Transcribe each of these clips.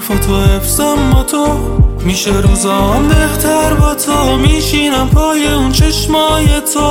حرفاتو حفظم با تو، میشه روزام بهتر با تو، میشینم پای اون چشمای تو.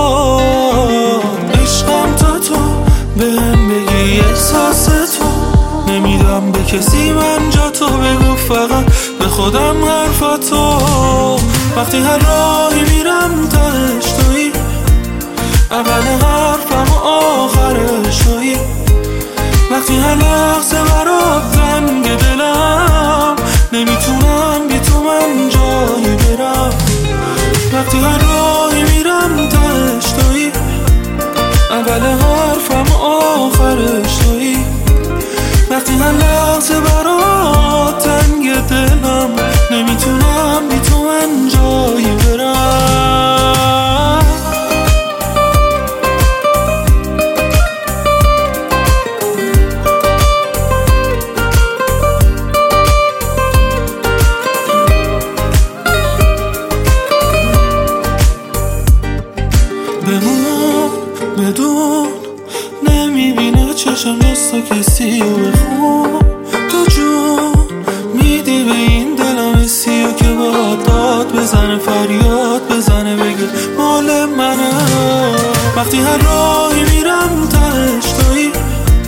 عشقم تو بهم بگی احساس تو، نمیدم به کسی من جا تو، بگو فقط به خودم حرفاتو. وقتی هر راهی میرم تهش تویی، اول حرفم و آخرش تویی. وقتی هر لحظه برات تنگ دلم، نمیتونم بی تو من جایی برم. وقتی هر راهی میرم تهش تویی، اول حرفم و آخرش تویی. وقتی هر لحظه برات تنگ دلم، نمیتونم بی تو من جایی برم. بمون بدون نمیبینه چشم جستا کسی و بخون، تو جون میدی به این دلم حسی و که باید داد بزنه، فریاد بزنه، بگه مال منه. وقتی هر راهی میرم تهش تویی،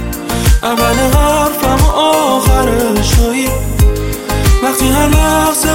اول حرفم و آخرش تویی. وقتی هر لحظه